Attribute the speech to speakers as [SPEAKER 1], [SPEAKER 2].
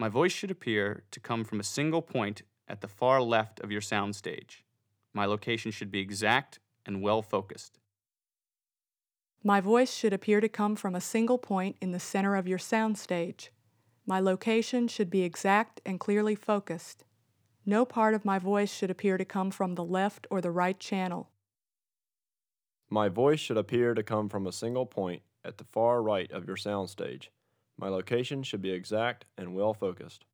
[SPEAKER 1] My voice should appear to come from a single point at the far left of your soundstage. My location should be exact and well focused.
[SPEAKER 2] My voice should appear to come from a single point in the center of your soundstage. My location should be exact and clearly focused. No part of my voice should appear to come from the left or the right channel.
[SPEAKER 3] My voice should appear to come from a single point at the far right of your soundstage. My location should be exact and well focused.